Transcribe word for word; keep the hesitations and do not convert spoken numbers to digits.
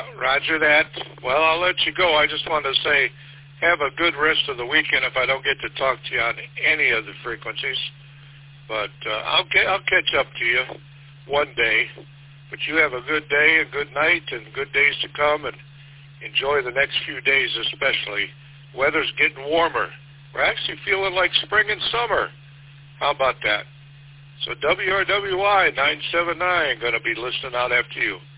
roger that. Well, I'll let you go. I just wanted to say have a good rest of the weekend if I don't get to talk to you on any of the frequencies. But uh, I'll, get, I'll catch up to you one day. But you have a good day, a good night, and good days to come, and enjoy the next few days especially. Weather's getting warmer. We're actually feeling like spring and summer. How about that? So W R W I nine seven nine going to be listening out after you.